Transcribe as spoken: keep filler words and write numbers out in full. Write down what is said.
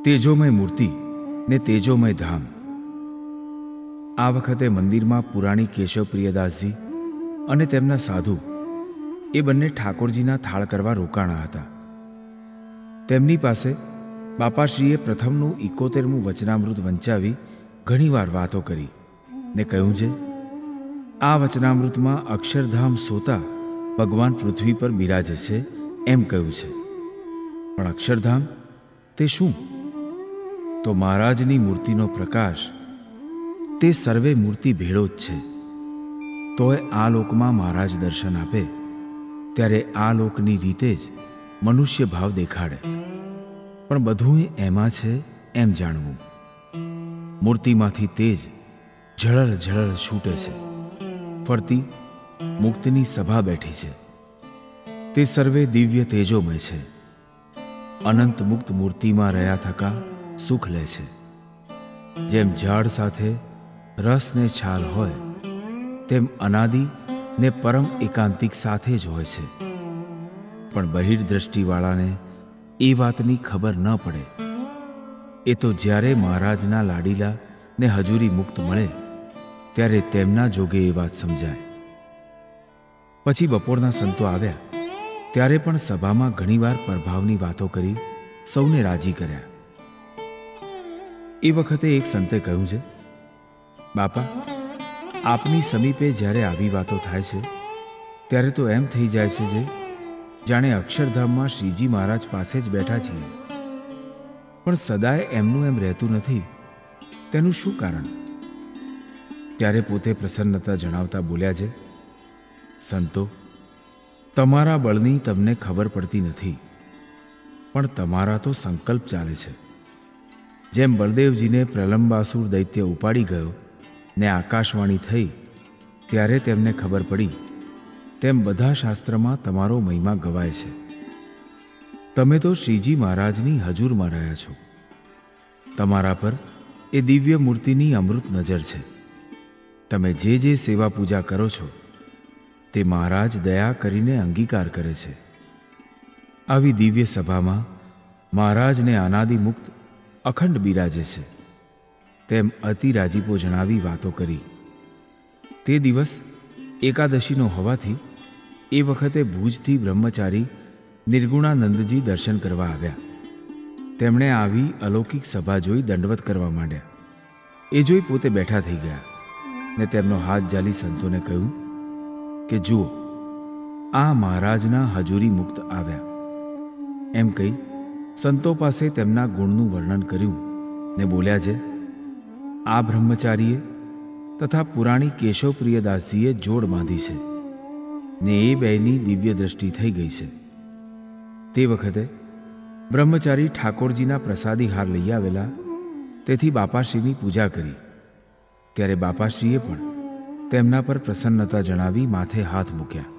તેજોમય મૂર્તિ ને તેજોમય ધામ. આ વખતે મંદિરમાં પુરાણી કેશવપ્રિયદાસજી અને તેમના સાધુ એ બંને ઠાકોરજીના થાળ કરવા રોકાણા હતા. તેમની પાસે બાપાશ્રીએ પ્રથમનું ઇકોતેરમું વચનામૃત વંચાવી ઘણીવાર વાતો કરી ને કહ્યું છે, આ વચનામૃતમાં અક્ષરધામ સોતા ભગવાન પૃથ્વી પર બિરાજે છે એમ કહ્યું છે. પણ અક્ષરધામ તે શું? તો મહારાજની મૂર્તિનો પ્રકાશ તે સર્વે મૂર્તિ ભેળો જ છે. તોય આ લોકમાં મહારાજ દર્શન આપે ત્યારે આ લોકની રીતે જ મનુષ્ય ભાવ દેખાડે, પણ બધું એમાં છે એમ જાણવું. મૂર્તિમાંથી તેજ ઝળર ઝળર છૂટે છે. ફરતી મુક્તની સભા બેઠી છે. તે સર્વે દિવ્ય તેજોમય છે. અનંત મુક્ત મૂર્તિમાં રહ્યા થકા સુખ લે છે. જેમ ઝાડ સાથે રસ ને છાલ હોય તેમ અનાદિ ને પરમ એકાંતિક સાથે જ હોય છે. પણ બહિર્દ્રષ્ટિવાળાને એ વાતની ખબર ન પડે. એ તો જ્યારે મહારાજના લાડીલા ને હજુરી મુક્ત મળે ત્યારે તેમના જોગે એ વાત સમજાય. પછી બપોરના સંતો આવ્યા ત્યારે પણ સભામાં ઘણીવાર પ્રભાવની વાતો કરી સૌને રાજી કર્યા. એ વખતે એક સંતે કહ્યું છે, બાપા, આપની સમીપે જ્યારે આવી વાતો થાય છે ત્યારે તો એમ થઈ જાય છે જે જાણે અક્ષરધામમાં શ્રીજી મહારાજ પાસે જ બેઠા છીએ. પણ સદાય એમનું એમ રહેતું નથી, તેનું શું કારણ? ત્યારે પોતે પ્રસન્નતા જણાવતા બોલ્યા છે, સંતો, તમારા બળની તમને ખબર પડતી નથી, પણ તમારા તો સંકલ્પ ચાલે છે. જેમ બળદેવજીને પ્રલંબાસુર દૈત્ય ઉપાડી ગયો ને આકાશવાણી થઈ ત્યારે તેમને ખબર પડી, તેમ બધા શાસ્ત્રમાં તમારો મહિમા ગવાય છે. તમે તો શ્રીજી મહારાજની હજુરમાં રહ્યા છો. તમારા પર એ દિવ્ય મૂર્તિની અમૃત નજર છે. તમે જે જે સેવા પૂજા કરો છો તે મહારાજ દયા કરીને અંગીકાર કરે છે. આવી દિવ્ય સભામાં મહારાજને અનાદિ મુક્ત અખંડ બિરાજે છે તેમ અતિ રાજીપો જણાવી વાતો કરી. તે દિવસ એકાદશીનો હોવાથી એ વખતે ભુજથી બ્રહ્મચારી નિર્ગુણાનંદજી દર્શન કરવા આવ્યા. તેમણે આવી અલૌકિક સભા જોઈ દંડવત કરવા માંડ્યા. એ જોઈ પોતે બેઠા થઈ ગયા ને તેમનો હાથ જાલી સંતોને કહ્યું કે જુઓ, આ મહારાજના હજુરી મુક્ત આવ્યા. એમ કહી સંતો પાસે તેમના ગુણનું વર્ણન કર્યું ને બોલ્યા છે, આ બ્રહ્મચારીએ તથા પુરાણી કેશવપ્રિયદાસજીએ જોડ બાંધી છે ને એ બેયની દિવ્ય દ્રષ્ટિ થઈ ગઈ છે. તે વખતે બ્રહ્મચારી ઠાકોરજીના પ્રસાદી હાર લઈ આવેલા, તેથી બાપાશ્રીની પૂજા કરી. ત્યારે બાપાશ્રીએ પણ તેમના પર પ્રસન્નતા જણાવી માથે હાથ મૂક્યા.